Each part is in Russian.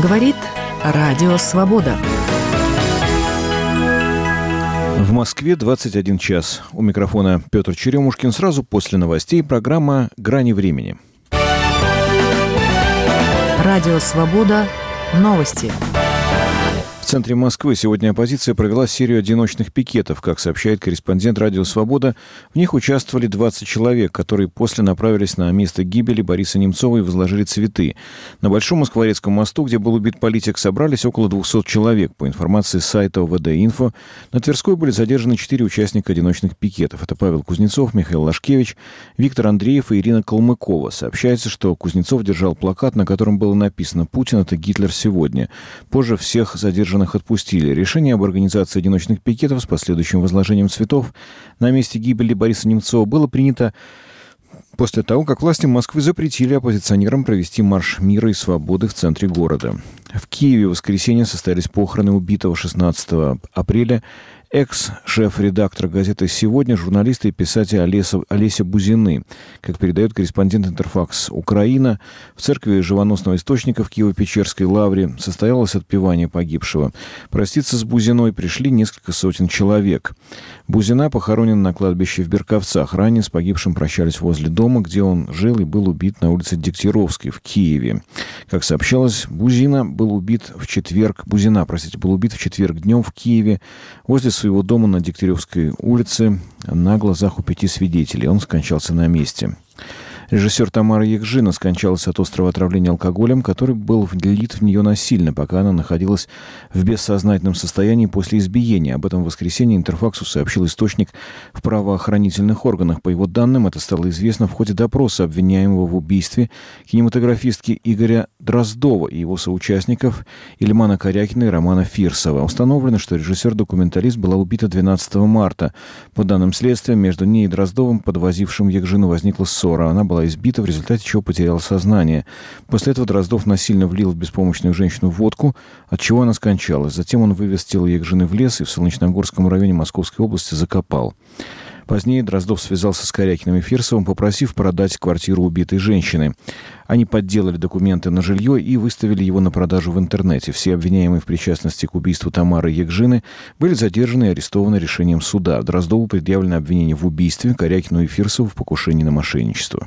Говорит Радио Свобода. В Москве 21 час. У микрофона Петр Черемушкин. Сразу после новостей программа «Грани времени». Радио Свобода. Новости. В центре Москвы сегодня оппозиция провела серию одиночных пикетов. Как сообщает корреспондент «Радио Свобода», в них участвовали 20 человек, которые после направились на место гибели Бориса Немцова и возложили цветы. На Большом Москворецком мосту, где был убит политик, собрались около 200 человек. По информации сайта ОВД-Инфо, на Тверской были задержаны 4 участника одиночных пикетов. Это Павел Кузнецов, Михаил Лашкевич, Виктор Андреев и Ирина Калмыкова. Сообщается, что Кузнецов держал плакат, на котором было написано «Путин – это Гитлер сегодня». Позже всех задержанных отпустили. Решение об организации одиночных пикетов с последующим возложением цветов на месте гибели Бориса Немцова было принято после того, как власти Москвы запретили оппозиционерам провести марш мира и свободы в центре города. В Киеве в воскресенье состоялись похороны убитого 16 апреля экс-шеф-редактора газеты «Сегодня», журналиста и писателя Олеся Бузины. Как передает корреспондент Интерфакс Украина, в церкви Живоносного Источника в Киево-Печерской лавре состоялось отпевание погибшего. Проститься с Бузиной пришли несколько сотен человек. Бузина похоронен на кладбище в Берковцах. Ранее с погибшим прощались возле дома, где он жил и был убит на улице Дегтяревской в Киеве. Как сообщалось, Бузина был убит в четверг днем в Киеве возле своего дома на Дегтяревской улице на глазах у 5 свидетелей. Он скончался на месте. Режиссер Тамара Ягжина скончалась от острого отравления алкоголем, который был влит в нее насильно, пока она находилась в бессознательном состоянии после избиения. Об этом в воскресенье Интерфаксу сообщил источник в правоохранительных органах. По его данным, это стало известно в ходе допроса обвиняемого в убийстве кинематографистки Игоря Дроздова и его соучастников Ильмана Корякина и Романа Фирсова. Установлено, что режиссер-документалист была убита 12 марта. По данным следствия, между ней и Дроздовым, подвозившим Ягжину, возникла ссора. Она была избита, в результате чего потеряла сознание. После этого Дроздов насильно влил в беспомощную женщину водку, от чего она скончалась. Затем он вывез тело Ягжины в лес и в Солнечногорском районе Московской области закопал. Позднее Дроздов связался с Корякиным и Фирсовым, попросив продать квартиру убитой женщины. Они подделали документы на жилье и выставили его на продажу в интернете. Все обвиняемые в причастности к убийству Тамары Ягжины были задержаны и арестованы решением суда. Дроздову предъявлено обвинение в убийстве, Корякину и Фирсову в покушении на мошенничество.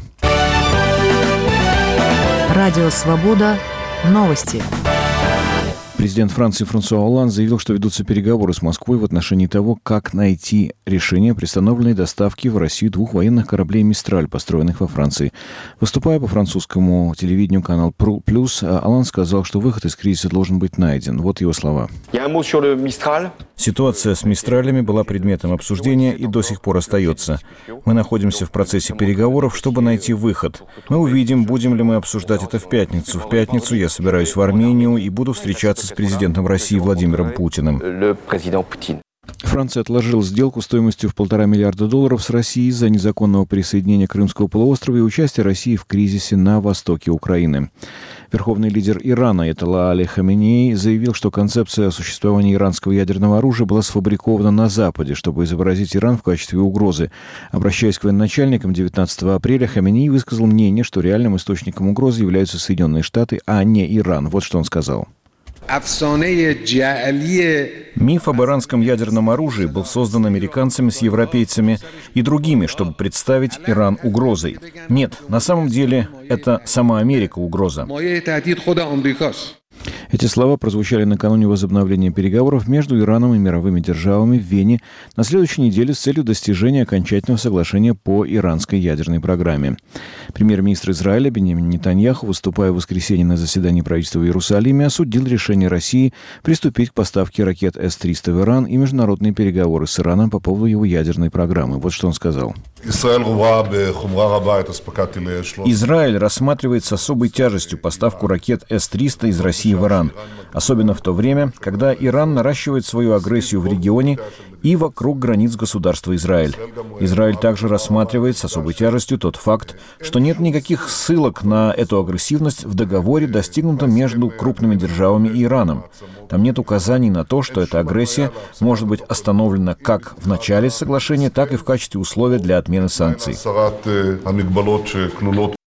Радио Свобода. Новости. Президент Франции Франсуа Олланд заявил, что ведутся переговоры с Москвой в отношении того, как найти решение приостановленной доставки в Россию 2 военных кораблей «Мистраль», построенных во Франции. Выступая по французскому телевидению канал «Плюс», Олланд сказал, что выход из кризиса должен быть найден. Вот его слова. Ситуация с «Мистралями» была предметом обсуждения и до сих пор остается. Мы находимся в процессе переговоров, чтобы найти выход. Мы увидим, будем ли мы обсуждать это в пятницу. В пятницу я собираюсь в Армению и буду встречаться с президентом России Владимиром Путиным. Франция отложила сделку стоимостью в $1,5 миллиарда с Россией из-за незаконного присоединения Крымского полуострова и участия России в кризисе на востоке Украины. Верховный лидер Ирана Аятолла Али Хаменеи заявил, что концепция существования иранского ядерного оружия была сфабрикована на Западе, чтобы изобразить Иран в качестве угрозы. Обращаясь к военачальникам 19 апреля, Хаменеи высказал мнение, что реальным источником угрозы являются Соединенные Штаты, а не Иран. Вот что он сказал. Миф об иранском ядерном оружии был создан американцами с европейцами и другими, чтобы представить Иран угрозой. Нет, на самом деле это сама Америка угроза. Эти слова прозвучали накануне возобновления переговоров между Ираном и мировыми державами в Вене на следующей неделе с целью достижения окончательного соглашения по иранской ядерной программе. Премьер-министр Израиля Биньямин Нетаньяху, выступая в воскресенье на заседании правительства в Иерусалиме, осудил решение России приступить к поставке ракет С-300 в Иран и международные переговоры с Ираном по поводу его ядерной программы. Вот что он сказал. Израиль рассматривает с особой тяжестью поставку ракет С-300 из России в Иран, особенно в то время, когда Иран наращивает свою агрессию в регионе и вокруг границ государства Израиль. Израиль также рассматривает с особой тяжестью тот факт, что нет никаких ссылок на эту агрессивность в договоре, достигнутом между крупными державами и Ираном. Там нет указаний на то, что эта агрессия может быть остановлена как в начале соглашения, так и в качестве условия для отмены санкций.